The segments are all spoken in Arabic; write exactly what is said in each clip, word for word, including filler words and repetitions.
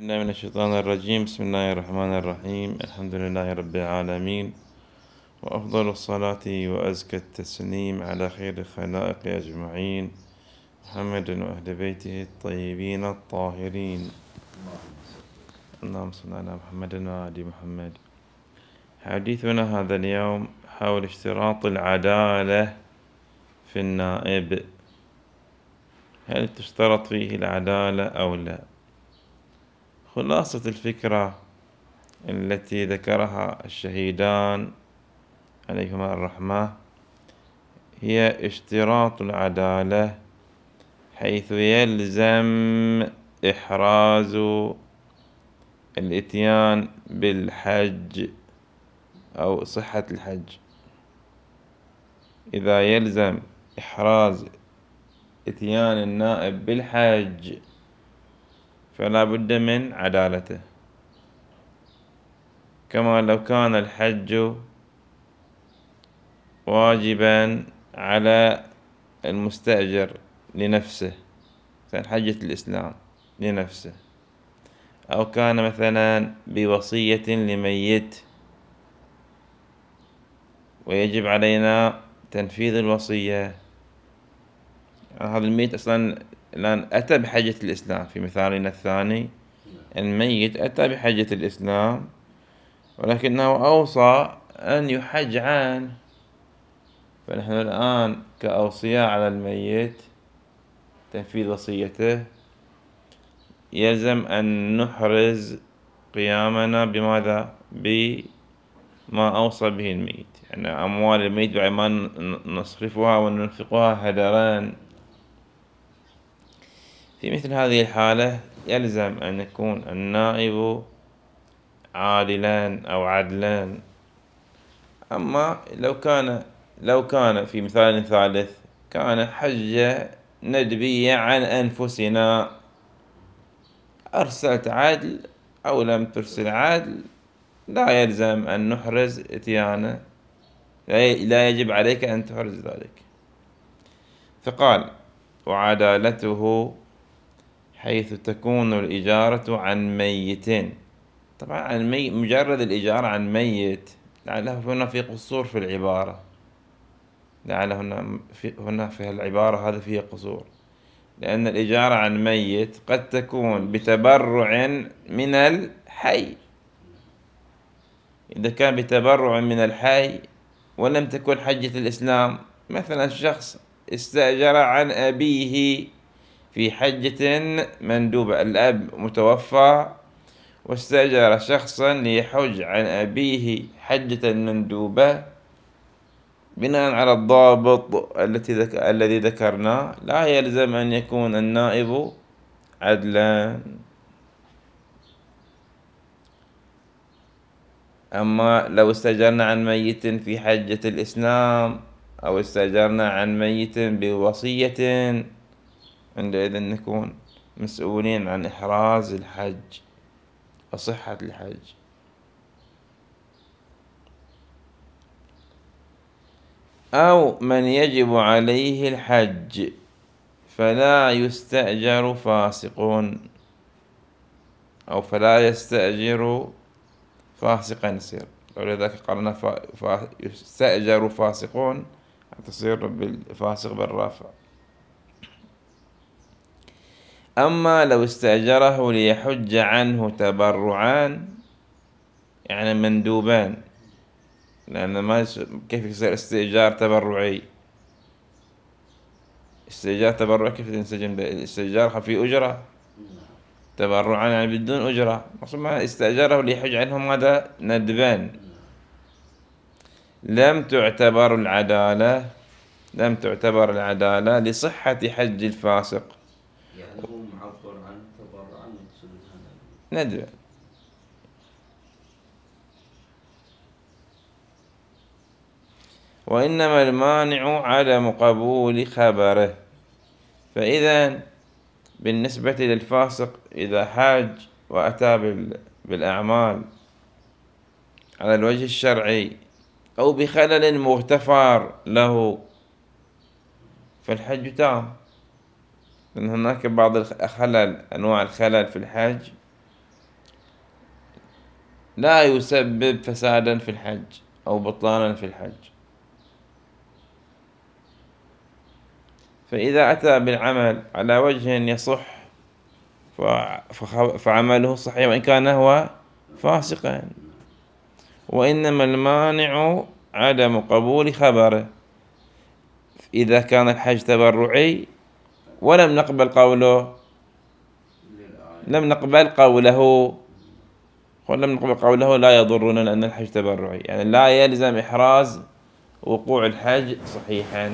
بالله من الشيطان الرجيم. بسم الله الرحمن الرحيم. الحمد لله رب العالمين، وأفضل الصلاة وأزكى التسليم على خير الخلائق أجمعين، محمد وأهل بيته الطيبين الطاهرين. اللهم صل على محمد وآل محمد. حديثنا هذا اليوم حول اشتراط العدالة في النائب. هل تشترط فيه العدالة أو لا؟ خلاصة الفكرة التي ذكرها الشهيدان عليهما الرحمة هي اشتراط العدالة، حيث يلزم إحراز الإتيان بالحج أو صحة الحج. إذا يلزم إحراز إتيان النائب بالحج فلا بد من عدالته، كما لو كان الحج واجبا على المستأجر لنفسه، مثلا حجة الإسلام لنفسه، أو كان مثلا بوصية لميت ويجب علينا تنفيذ الوصية. هذا الميت أصلا الآن أتى بحجة الإسلام. في مثالنا الثاني الميت أتى بحجة الإسلام ولكنه أوصى أن يحج عنه، فنحن الآن كأوصياء على الميت تنفيذ وصيته يلزم أن نحرز قيامنا بماذا؟ بما أوصى به الميت، يعني أموال الميت بعد ما نصرفها وننفقها هدرا. في مثل هذه الحالة يلزم أن يكون النائب عادلا أو عدلا. أما لو كان لو كان في مثال ثالث كان حجة ندبية عن أنفسنا، أرسلت عدل أو لم ترسل عدل، لا يلزم أن نحرز إتيانه، لا يجب عليك أن تحرز ذلك. فقال: وعدالته حيث تكون الإجارة عن ميت. طبعا عن مي مجرد الإجارة عن ميت لعله هنا في قصور في العبارة، لعله هنا في, هنا في العبارة هذا فيه قصور، لأن الإجارة عن ميت قد تكون بتبرع من الحي. إذا كان بتبرع من الحي ولم تكن حجة الإسلام، مثلا شخص استأجر عن أبيه في حجة مندوبة، الأب متوفى واستأجر شخصا ليحج عن أبيه حجة مندوبة، بناء على الضابط التي ذك... الذي ذكرناه لا يلزم أن يكون النائب عدلا. أما لو استأجرنا عن ميت في حجة الإسلام أو استأجرنا عن ميت بوصية، عندئذ نكون مسؤولين عن إحراز الحج وصحة الحج. أو من يجب عليه الحج فلا يستأجر فاسق، أو فلا يستأجر فاسقا يصير، ولذلك قالنا ف... ف... يستأجر فاسقون تصير بالفاسق بالرافع. أما لو استأجره ليحج عنه تبرعان، يعني مندوبان، لأن ما كيف يصير استئجار تبرعي؟ استئجار تبرعي كيف ينسجم؟ الاستئجار في أجرة، تبرعا يعني بدون أجرة. مقصود ما استأجره ليحج عنهم هذا ندبان. لم تعتبر العدالة لم تعتبر العدالة لصحة حج الفاسق، يعني هو معبر عن تبرعا مقصود ندبا. وإنما المانع عدم قبول خبره. فإذا بالنسبة للفاسق إذا حاج وأتى بالأعمال على الوجه الشرعي أو بخلل مغتفر له فالحج تام، لأن هناك بعض الخلل، أنواع الخلل في الحج لا يسبب فسادا في الحج أو بطلانا في الحج. فإذا أتى بالعمل على وجه يصح فعمله صحيح وإن كان هو فاسقا، وإنما المانع عدم قبول خبره. إذا كان الحج تبرعي ولم نقبل قوله لم نقبل قوله ولم نقبل قوله لا يضرنا لأن الحج تبرعي، يعني لا يلزم إحراز وقوع الحج صحيحا.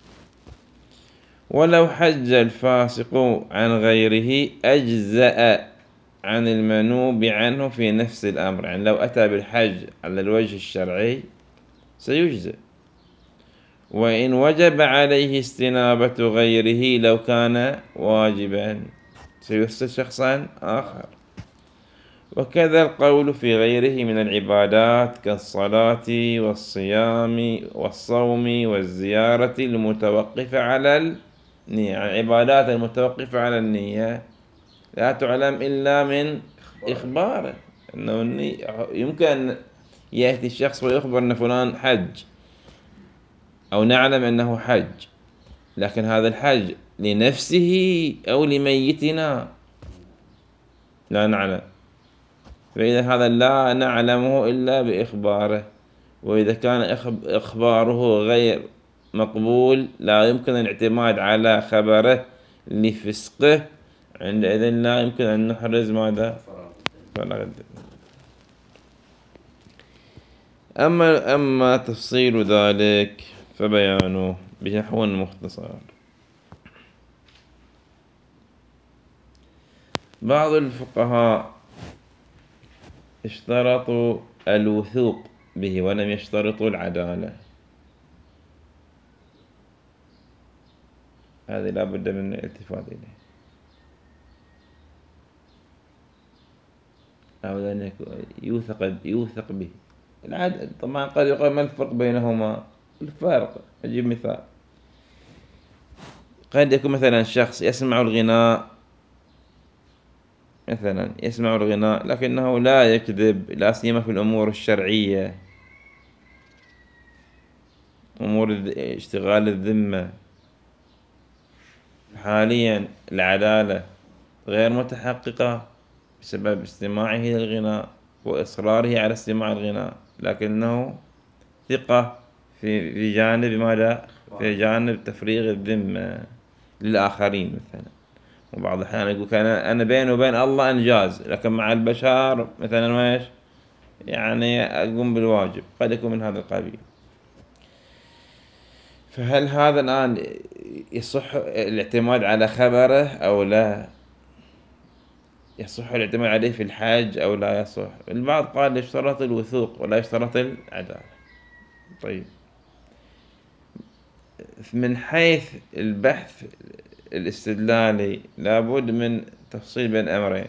ولو حج الفاسق عن غيره أجزأ عن المنوب عنه في نفس الأمر، يعني لو أتى بالحج على الوجه الشرعي سيجزئ، وإن وجب عليه استنابة غيره لو كان واجبا سيرسل شخصا آخر. وكذا القول في غيره من العبادات كالصلاة والصيام والصوم والزيارة المتوقفة على النية، يعني العبادات المتوقفة على النية لا تعلم إلا من إخباره أنه يمكن أن يأتي الشخص ويخبر أن فلان حج أو نعلم أنه حج، لكن هذا الحج لنفسه أو لميتنا لا نعلم، فإذا هذا لا نعلمه إلا بإخباره. وإذا كان إخباره غير مقبول لا يمكن الاعتماد على خبره لفسقه، عندئذ لا يمكن أن نحرز ماذا؟ فراغ الذمة. أما أما تفصيل ذلك فبيانه بنحو مختصر. بعض الفقهاء اشترطوا الوثوق به ولم يشترطوا العدالة، هذه لا بد من الالتفات إليه. أو أن يوثق يوثق به العدل. طبعا قد يقول ما الفرق بينهما؟ الفرق أجيب مثال. قد يكون مثلا شخص يسمع الغناء مثلا يسمع الغناء لكنه لا يكذب، لا سيما في الأمور الشرعية، أمور اشتغال الذمة. حاليا العدالة غير متحققة بسبب استماعه للغناء وإصراره على استماع الغناء، لكنه ثقة في في جانب ماذا؟ في جانب تفريغ الذمة للآخرين مثلا. وبعض الأحيان يقول أنا أنا بيني وبين الله إنجاز، لكن مع البشر مثلا وإيش يعني أقوم بالواجب، قد يكون من هذا القبيل. فهل هذا الآن يصح الاعتماد على خبره أو لا؟ يصح الاعتماد عليه في الحج أو لا يصح؟ البعض قال يشترط الوثوق ولا يشترط العدالة. طيب، من حيث البحث الاستدلالي لابد من تفصيل بين أمرين،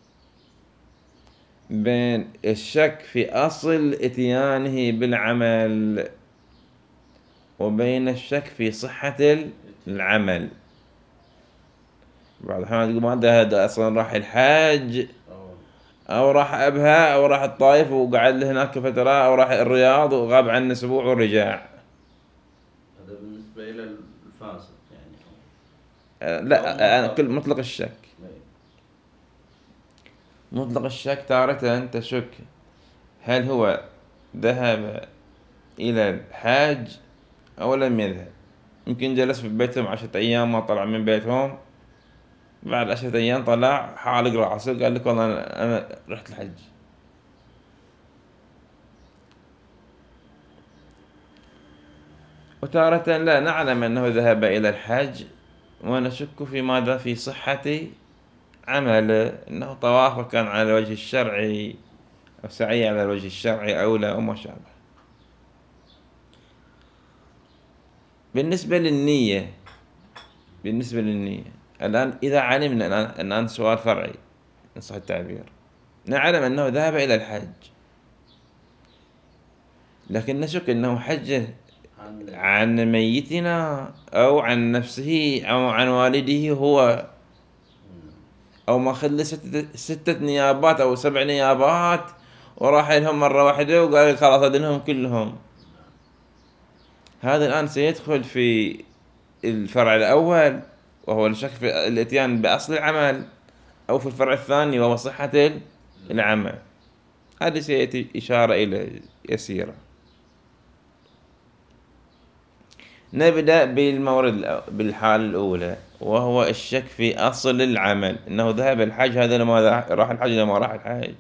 بين الشك في أصل إتيانه بالعمل وبين الشك في صحة العمل. بعض الأحيان يقول ما هذا أصلا راح الحج أو راح أبها أو راح الطائف وقعد له هناك فترة أو راح الرياض وغاب عنه أسبوع ورجع. هذا بالنسبة إلى الفاسق يعني. أه لا، أنا كل مطلق الشك. مطلق الشك تارة تشك هل هو ذهب إلى الحاج أو لم يذهب. يمكن جلس في بيتهم عشرة أيام ما طلع من بيتهم، بعد عشرة أيام طلع حالق راسه قال لك والله أنا, أنا رحت الحج. وتارة لا نعلم أنه ذهب إلى الحج ونشك في ماذا؟ في صحة عمله، أنه طوافه كان على الوجه الشرعي أو سعي على الوجه الشرعي أو لا وما شابه. بالنسبة للنية بالنسبة للنية الآن إذا علمنا الآن الآن سؤال فرعي إن صح التعبير، نعلم أنه ذهب إلى الحج لكن نشك أنه حج عن ميتنا أو عن نفسه أو عن والده هو، أو ما خلى ستة, ستة نيابات أو سبع نيابات وراح لهم مرة واحدة وقال خلاص أدنهم كلهم. هذا الآن سيدخل في الفرع الأول وهو الشك في الإتيان بأصل العمل، أو في الفرع الثاني وهو صحة العمل. هذه سيأتي إشارة إلى يسيرة. نبدأ بالمورد بالحالة الأولى وهو الشك في أصل العمل، إنه ذهب الحج، هذا لما راح الحج لما راح الحج.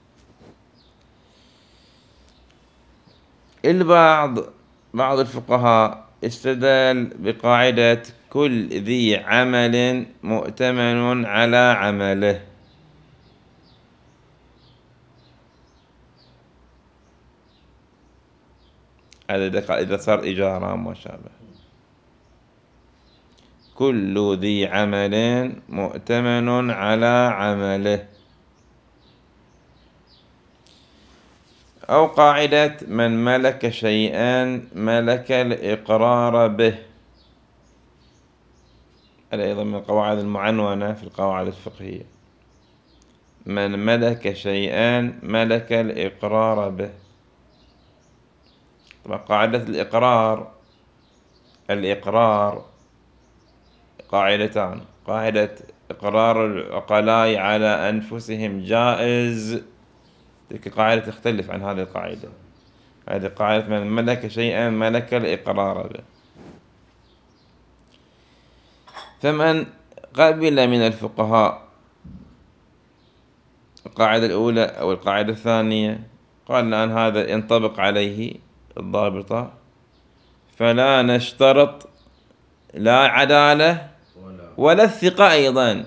البعض بعض الفقهاء استدل بقاعدة كل ذي عمل مؤتمن على عمله. هذا إذا صار إجارة ما شابه. كل ذي عمل مؤتمن على عمله. أو قاعدة من ملك شيئا ملك الإقرار به، هذا أيضا من القواعد المعنونة في القواعد الفقهية. من ملك شيئا ملك الإقرار به. طبعا قاعدة الإقرار الإقرار قاعدتان: قاعدة إقرار العقلاء على أنفسهم جائز، تلك القاعدة تختلف عن هذه القاعدة. هذه قاعدة من ملك شيئا ملك الإقرار به. فمن قبل من الفقهاء القاعدة الأولى أو القاعدة الثانية قال الآن هذا ينطبق عليه الضابطة، فلا نشترط لا عدالة ولا الثقة أيضا،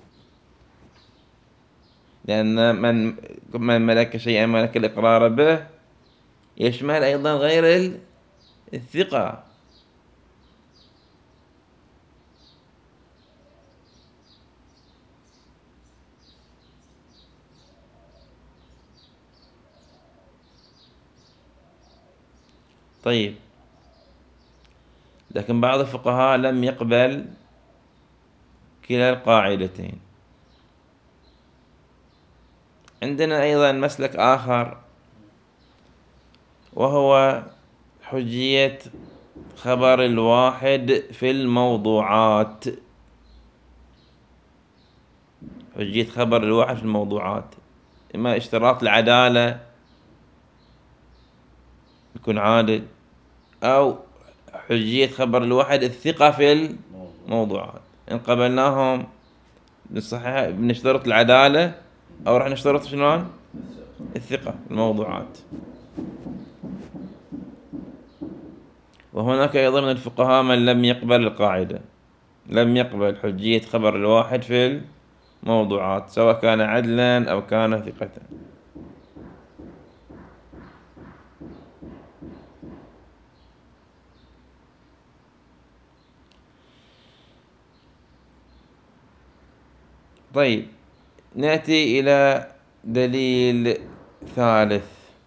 لأن من من ملك شيئا ملك الإقرار به يشمل أيضا غير الثقة. طيب، لكن بعض الفقهاء لم يقبل كلا القاعدتين. عندنا أيضا مسلك آخر وهو حجية خبر الواحد في الموضوعات. حجية خبر الواحد في الموضوعات، إما اشتراط العدالة يكون عادل، أو حجية خبر الواحد الثقة في الموضوعات. إن قبلناهم بنصحح بنشترط العدالة، أو راح نشترط شنون؟ الثقة في الموضوعات. وهناك أيضا من الفقهاء من لم يقبل القاعدة، لم يقبل حجية خبر الواحد في الموضوعات، سواء كان عدلا أو كان ثقة. طيب، نأتي إلى دليل ثالث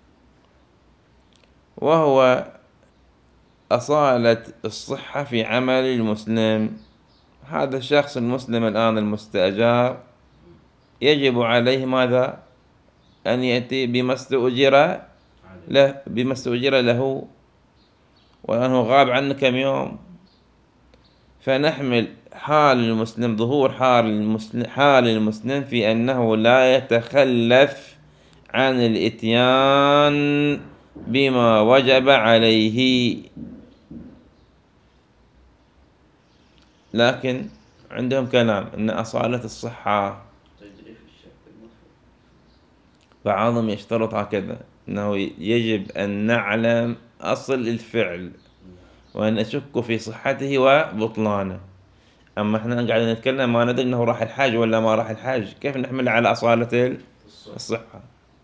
وهو أصالة الصحة في عمل المسلم. هذا الشخص المسلم الآن المستأجر يجب عليه ماذا؟ أن يأتي بما استؤجر له بما استؤجر له، وأنه غاب عنه كم يوم. فنحمل حال المسلم ظهور حال المسلم حال المسلم في أنه لا يتخلف عن الإتيان بما وجب عليه. لكن عندهم كلام أن أصالة الصحة، بعضهم يشترط هكذا أنه يجب أن نعلم أصل الفعل وأن نشك في صحته وبطلانه. أما إحنا قاعدين نتكلم ما ندري أنه راح الحج ولا ما راح الحج، كيف نحمل على أصالة الصحة؟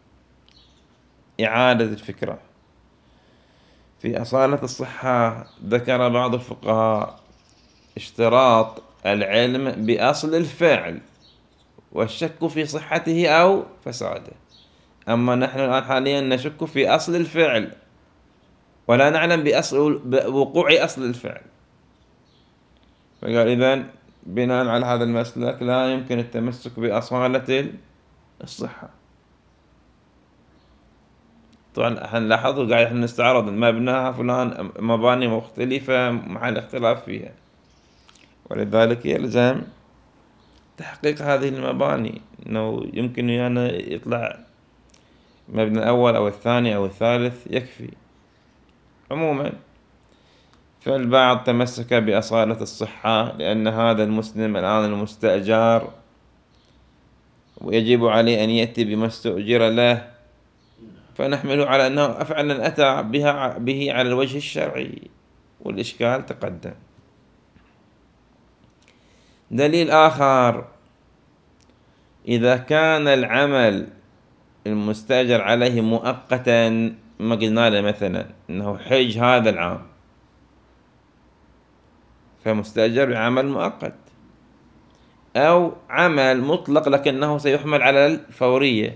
إعادة الفكرة في أصالة الصحة. ذكر بعض الفقهاء اشتراط العلم بأصل الفعل والشك في صحته أو فساده. أما نحن الآن حاليا نشك في أصل الفعل ولا نعلم بأصل بوقوع أصل الفعل. فقال إذن بناء على هذا المسلك لا يمكن التمسك بأصالة الصحة. طبعا احنا لاحظوا قاعد احنا نستعرض مبناها فلان مباني مختلفة مع الاختلاف فيها، ولذلك يلزم تحقيق هذه المباني، انه يمكن يعني يطلع المبنى الأول أو الثاني أو الثالث يكفي. عموما فالبعض تمسك بأصالة الصحة لأن هذا المسلم الآن المستأجر ويجب عليه أن يأتي بما استؤجر له، فنحمله على أنه فعلا أتى بها به على الوجه الشرعي، والإشكال تقدم. دليل آخر: إذا كان العمل المستأجر عليه مؤقتا، ما قلنا له مثلا أنه حج هذا العام، فمستأجر بعمل مؤقت، أو عمل مطلق لكنه سيحمل على الفورية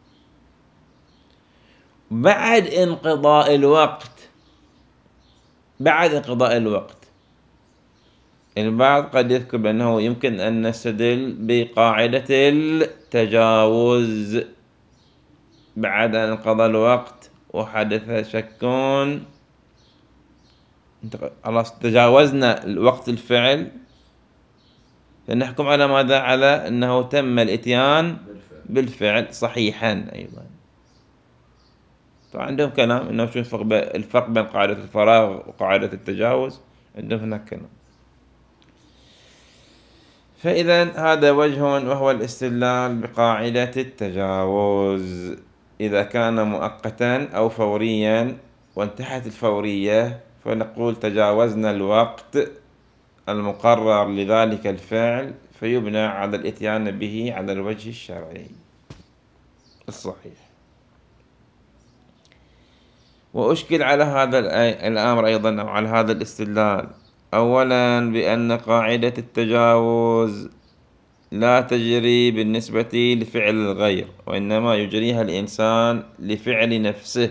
بعد انقضاء الوقت. بعد انقضاء الوقت البعض قد يذكر بأنه يمكن أن نستدل بقاعدة التجاوز. بعد أن انقضى الوقت وحدث شك، خلاص تجاوزنا الوقت الفعل، فنحكم على ماذا؟ على أنه تم الإتيان بالفعل صحيحا أيضا. طبعا عندهم كلام أنه شو الفرق بين قاعدة الفراغ وقاعدة التجاوز، عندهم هناك كلام. فإذا هذا وجه وهو الاستدلال بقاعدة التجاوز إذا كان مؤقتا أو فوريا، وانتهت الفورية فنقول تجاوزنا الوقت المقرر لذلك الفعل، فيبنى على الإتيان به على الوجه الشرعي الصحيح. وأشكل على هذا الأمر أيضا أو على هذا الاستدلال أولا بأن قاعدة التجاوز لا تجري بالنسبة لفعل الغير، وإنما يجريها الإنسان لفعل نفسه،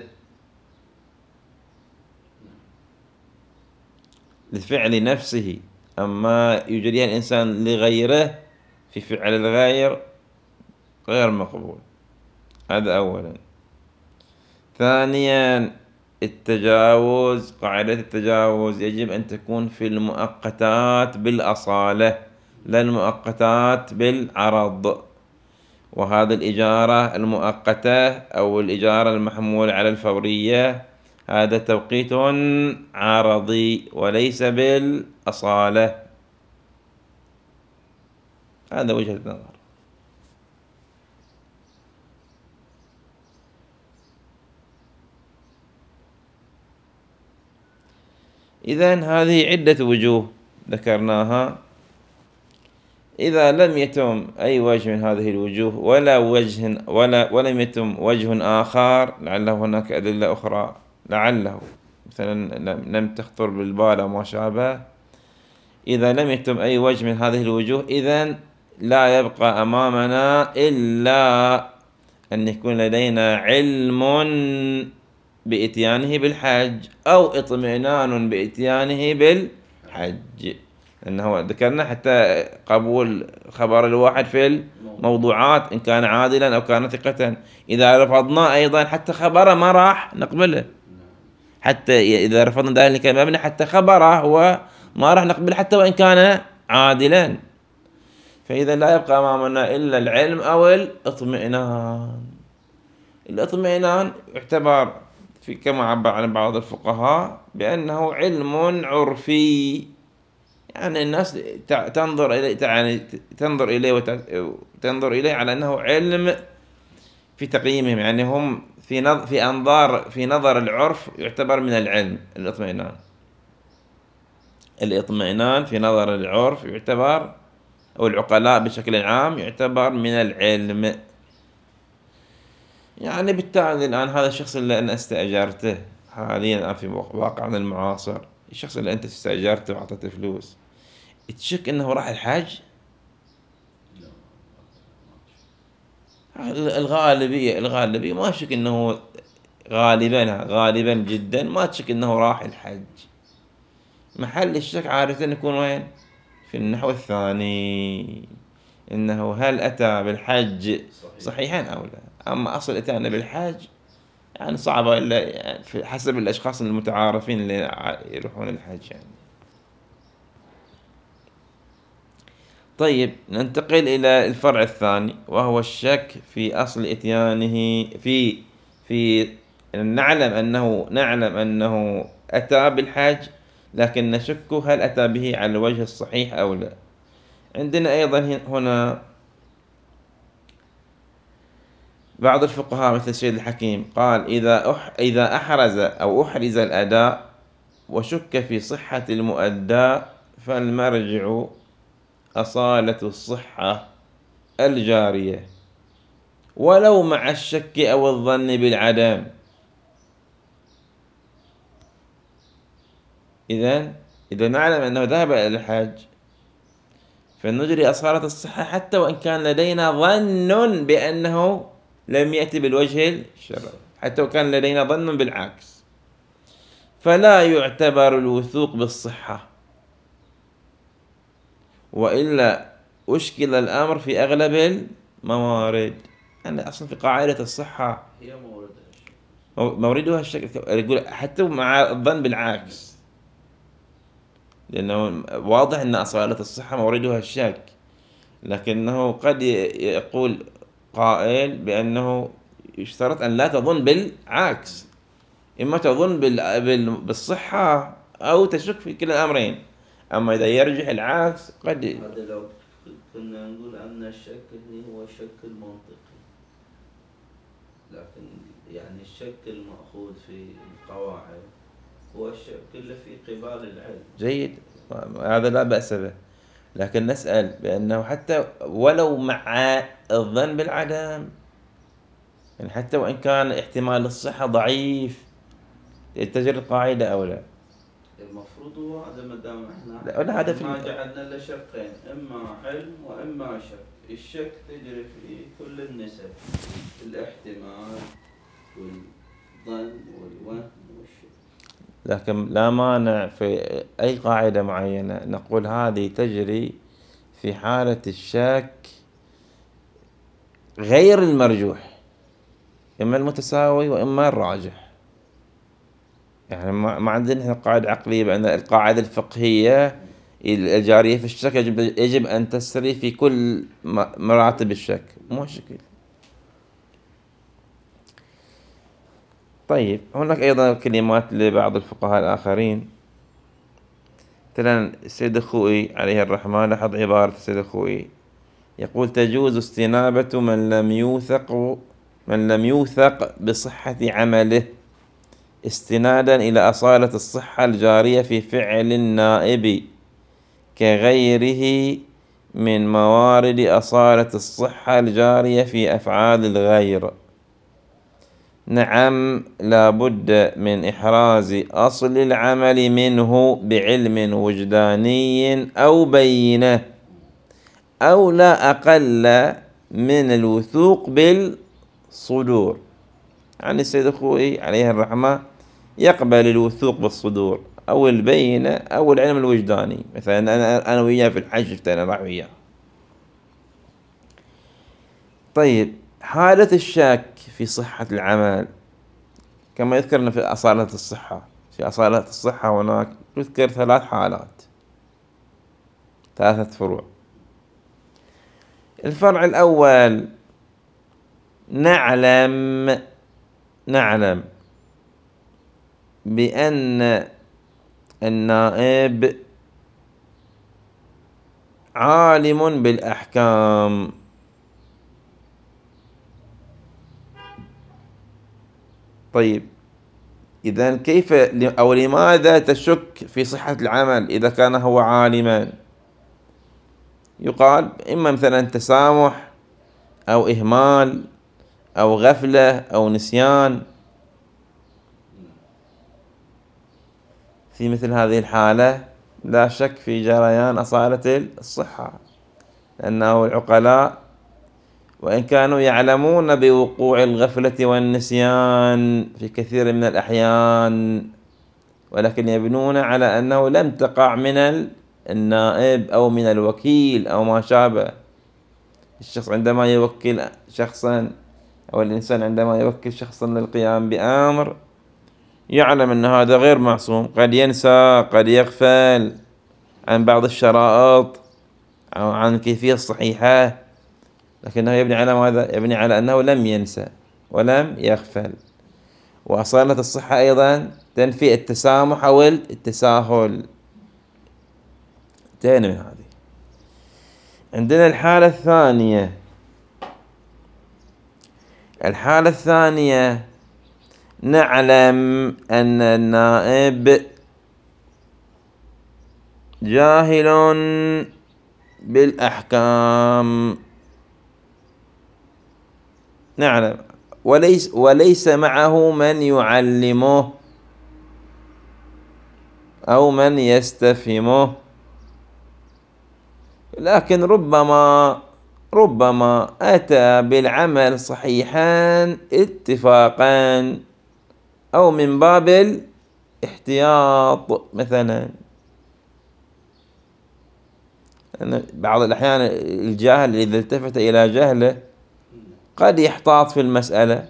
لفعل نفسه، أما يجريها الإنسان لغيره في فعل الغير غير مقبول. هذا أولا. ثانيا التجاوز، قاعدة التجاوز يجب أن تكون في المؤقتات بالأصالة لا المؤقتات بالعرض، وهذا الإجارة المؤقتة أو الإجارة المحمولة على الفورية هذا توقيت عرضي وليس بالأصالة. هذا وجهة نظر. إذن هذه عدة وجوه ذكرناها. إذا لم يتم أي وجه من هذه الوجوه ولا وجه ولا ولم يتم وجه آخر، لعله هناك أدلة أخرى، لعله مثلا لم تخطر بالبال أو ما شابه، إذا لم يتم أي وجه من هذه الوجوه إذن لا يبقى أمامنا إلا أن يكون لدينا علم بإتيانه بالحج أو اطمئنان بإتيانه بالحج، لأنه ذكرنا حتى قبول خبر الواحد في الموضوعات إن كان عادلا أو كان ثقة، إذا رفضنا أيضا حتى خبره ما راح نقبله، حتى إذا رفضنا ذلك المبنى حتى خبره هو ما راح نقبل حتى وإن كان عادلا. فإذا لا يبقى أمامنا إلا العلم أو الاطمئنان. الاطمئنان يعتبر في كما عبر عن بعض الفقهاء بأنه علم عرفي، يعني الناس تنظر إليه يعني تنظر إليه وتنظر إليه على أنه علم في تقييمهم، يعني هم في نظر في أنظار في نظر العرف يعتبر من العلم. الاطمئنان الاطمئنان في نظر العرف يعتبر، أو العقلاء بشكل عام يعتبر من العلم. يعني بالتالي الآن هذا الشخص اللي أنا استأجرته حاليا الآن في واقعنا المعاصر، الشخص اللي أنت استأجرته وأعطيته فلوس، تشك أنه راح الحج؟ الغالبية الغالبية ما تشك أنه غالبا غالبا جدا ما تشك أنه راح الحج. محل الشك عادة يكون وين؟ في النحو الثاني، إنه هل أتى بالحج صحيحا أو لا. أما أصل أتانا بالحج يعني صعبة إلا يعني في حسب الأشخاص المتعارفين اللي يروحون الحج يعني. طيب ننتقل إلى الفرع الثاني، وهو الشك في أصل إتيانه في في نعلم أنه نعلم أنه أتى بالحج، لكن نشك هل أتى به على الوجه الصحيح أو لا. عندنا أيضا هنا بعض الفقهاء مثل السيد الحكيم قال إذا أح إذا أحرز أو أحرز الأداء وشك في صحة المؤدى فالمرجع أصالة الصحة الجارية ولو مع الشك أو الظن بالعدم. إذن إذا نعلم أنه ذهب إلى الحج فنجري أصالة الصحة حتى وإن كان لدينا ظن بأنه لم يأتي بالوجه الشرعي، حتى وكان لدينا ظن بالعكس، فلا يعتبر الوثوق بالصحة، وإلا أشكل الأمر في أغلب الموارد. يعني أصلا في قاعدة الصحة هي موردها الشك. موردها الشك، يقول حتى مع الظن بالعكس، لأنه واضح أن أصالة الصحة موردها الشك، لكنه قد يقول قائل بأنه يشترط أن لا تظن بالعكس، إما تظن بالصحة أو تشك في كلا الأمرين. أما إذا يرجح العكس قد هذا لو كنا نقول أن الشك هو الشك المنطقي، لكن يعني الشك المأخوذ في القواعد هو الشك اللي في قبال العلم. جيد، هذا لا بأس به، لكن نسأل بأنه حتى ولو مع الظن بالعدم، يعني حتى وإن كان احتمال الصحة ضعيف تجري القاعدة أو لا. المفروض هو هذا، ما دام احنا لا لا، هذا في ما جعلنا له شقين، اما علم واما شك. الشك تجري في كل النسب، الاحتمال والظن والوهم والشك. لكن لا مانع في أي قاعدة معينة نقول هذه تجري في حالة الشك غير المرجوح، إما المتساوي وإما الراجح. يعني ما عندنا قاعدة عقلية بأن القاعدة الفقهية الجارية في الشك يجب, يجب أن تسري في كل مراتب الشك، مو شكل. طيب هناك أيضا كلمات لبعض الفقهاء الآخرين، مثلا السيد الخوئي عليه الرحمة، لاحظ عبارة السيد الخوئي يقول تجوز استنابة من لم يوثق من لم يوثق بصحة عمله استنادا إلى أصالة الصحة الجارية في فعل النائب كغيره من موارد أصالة الصحة الجارية في أفعال الغير. نعم، لا بد من إحراز أصل العمل منه بعلم وجداني أو بينة، أو لا أقل من الوثوق بالصدور. يعني السيد الخوئي عليه الرحمة يقبل الوثوق بالصدور أو البينة أو العلم الوجداني. مثلا أنا أنا وياه في الحج، شفت أنا راح وياه. طيب حالة الشك في صحة العمل كما يذكرنا في أصالة الصحة، في أصالة الصحة هناك يذكر ثلاث حالات، ثلاثة فروع. الفرع الأول نعلم نعلم بأن النائب عالم بالأحكام. طيب إذن كيف أو لماذا تشك في صحة العمل إذا كان هو عالما؟ يقال إما مثلا تسامح أو إهمال أو غفلة أو نسيان. في مثل هذه الحالة لا شك في جريان أصالة الصحة، لأنه العقلاء وإن كانوا يعلمون بوقوع الغفلة والنسيان في كثير من الأحيان، ولكن يبنون على أنه لم تقع من النائب أو من الوكيل أو ما شابه. الشخص عندما يوكل شخصا أو الإنسان عندما يوكل شخصا للقيام بأمر يعلم أن هذا غير معصوم، قد ينسى، قد يغفل عن بعض الشرائط أو عن الكيفية الصحيحة، لكنه يبني على ماذا؟ يبني على أنه لم ينسى ولم يغفل. وأصالة الصحة أيضا تنفي التسامح أو التساهل. انتهينا من هذه. عندنا الحالة الثانية. الحالة الثانية نعلم أن النائب جاهل بالأحكام، نعلم، وليس وليس معه من يعلمه أو من يستفهمه، لكن ربما ربما أتى بالعمل صحيحا اتفاقا أو من باب الاحتياط مثلا. بعض الأحيان الجاهل إذا التفت إلى جهله قد يحتاط في المسألة.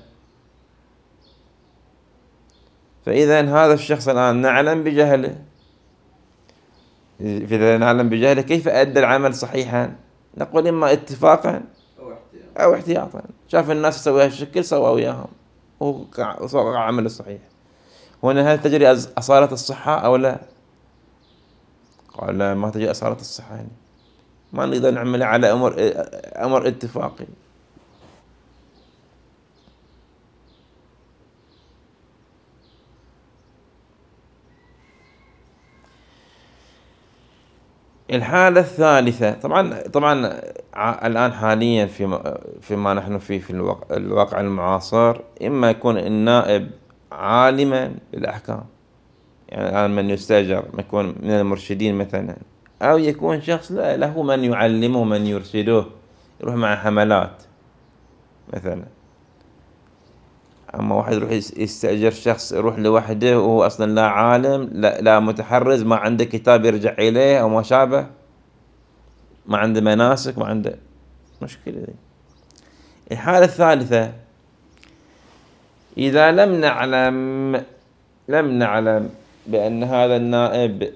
فإذا هذا الشخص الآن نعلم بجهله، إذا نعلم بجهله كيف أدى العمل صحيحا؟ نقول إما اتفاقا أو احتياطا. شاف الناس يسوي هالشكل سوى وياهم وصار العمل الصحيح. هنا هل تجري أصالة الصحة أو لا؟ قال لا، ما تجري أصالة الصحة، يعني ما نقدر نعملها على أمر أمر اتفاقي. الحالة الثالثة، طبعا طبعا الآن حاليا في فيما نحن فيه في الواقع المعاصر، إما يكون النائب عالما بالأحكام، يعني الآن من يستأجر يكون من المرشدين مثلا، أو يكون شخص له من يعلمه من يرشده، يروح مع حملات مثلا. أما واحد يروح يستأجر شخص يروح لوحده وهو أصلا لا عالم، لا, لا متحرز، ما عنده كتاب يرجع إليه أو ما شابه، ما عنده مناسك، ما عنده مشكلة دي. الحالة الثالثة، إذا لم نعلم لم نعلم بأن هذا النائب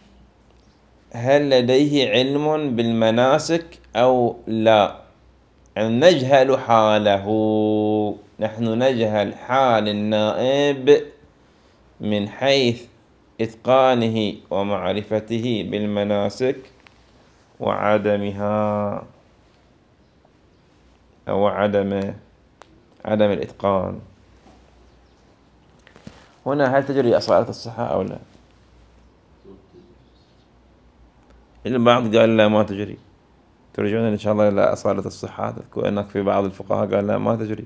هل لديه علم بالمناسك أو لا، يعني نجهل حاله، نحن نجهل حال النائب من حيث إتقانه ومعرفته بالمناسك وعدمها أو عدم عدم الإتقان. هنا هل تجري أصالة الصحة أو لا؟ البعض قال لا، ما تجري. ترجعون إن شاء الله إلى أصالة الصحة، تذكر هناك في بعض الفقهاء قال لا، ما تجري،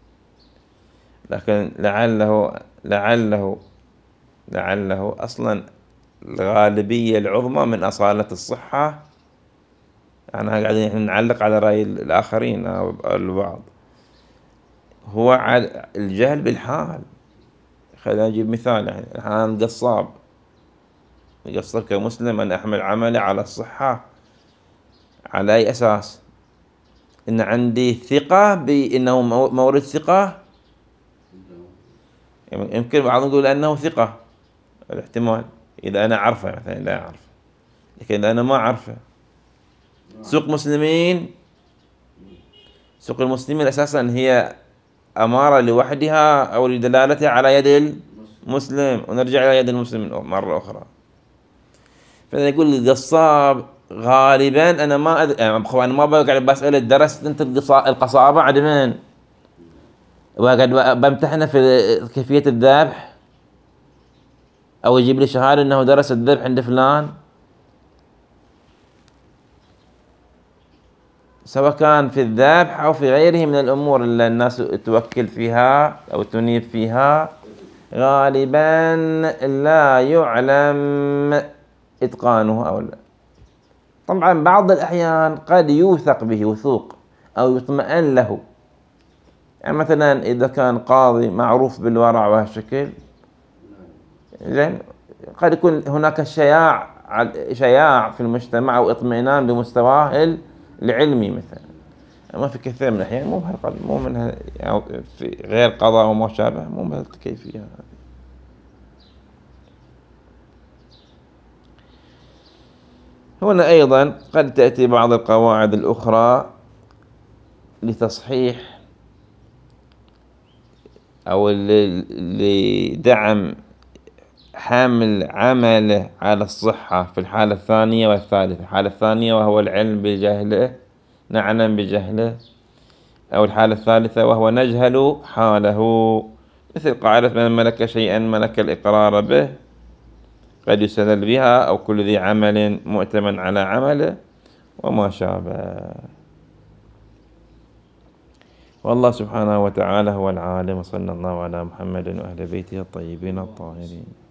لكن لعله لعله لعله أصلا الغالبية العظمى من أصالة الصحة. أنا قاعدين نعلق على رأي الآخرين أو البعض، هو الجهل بالحال. خلينا نجيب مثال، يعني الآن قصاب يقصر كمسلم أن أحمل عملي على الصحة على أي أساس؟ إن عندي ثقة بأنه مورد ثقة، يمكن بعضهم يقول أنه ثقة، الاحتمال إذا أنا عارفه مثلا، لا أعرف، لكن إذا أنا ما أعرفه. سوق مسلمين، سوق المسلمين أساسا هي أمارة لوحدها أو لدلالتها على يد المسلم، ونرجع إلى يد المسلم مرة أخرى. فإذا يقول القصاب غالبا أنا ما أدري، يعني أنا ما بقعد بسأله درست أنت القصابة عند من؟ وقاعد بمتحنه في كيفية الذبح، أو يجيب لي شهادة أنه درس الذبح عند فلان، سواء كان في الذبح أو في غيره من الأمور اللي الناس توكل فيها أو تنيب فيها، غالبا لا يعلم إتقانه أو لا. طبعا بعض الأحيان قد يوثق به وثوق أو يطمئن له، يعني مثلا إذا كان قاضي معروف بالورع وهالشكل، زين، قد يكون هناك شياع شياع في المجتمع أو اطمئنان بمستواه العلمي مثلا. أما في كثير من الأحيان مو بهالقدر، مو منها يعني في غير قضاء وما شابه، مو بهالكيفية هذه. هنا أيضا قد تأتي بعض القواعد الأخرى لتصحيح أو لدعم حامل عمله على الصحة في الحالة الثانية والثالثة. الحالة الثانية وهو العلم بجهله، نعلم بجهله، أو الحالة الثالثة وهو نجهل حاله، مثل قاعدة من ملك شيئا ملك الإقرار به، قد يستدل بها، أو كل ذي عمل مؤتمن على عمله وما شابه. والله سبحانه وتعالى هو العالم، وصلى الله على محمد وأهل بيته الطيبين الطاهرين.